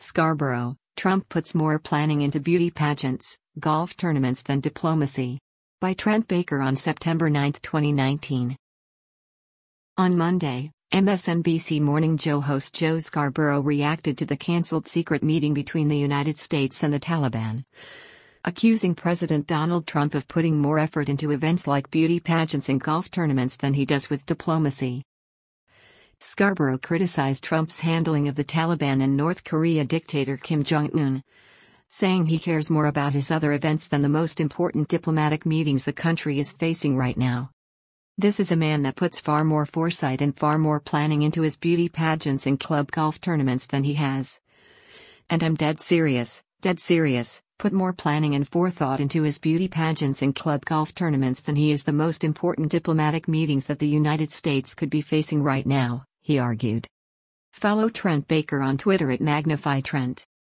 Scarborough, Trump puts more planning into beauty pageants, golf tournaments than diplomacy. By Trent Baker on September 9, 2019. On Monday, MSNBC Morning Joe host Joe Scarborough reacted to the canceled secret meeting between the United States and the Taliban, accusing President Donald Trump of putting more effort into events like beauty pageants and golf tournaments than he does with diplomacy. Scarborough criticized Trump's handling of the Taliban and North Korea dictator Kim Jong-un, saying he cares more about his other events than the most important diplomatic meetings the country is facing right now. This is a man that puts far more foresight and far more planning into his beauty pageants and club golf tournaments than he has. And I'm dead serious, put more planning and forethought into his beauty pageants and club golf tournaments than he is the most important diplomatic meetings that the United States could be facing right now, he argued. Follow Trent Baker on Twitter at MagnifyTrent.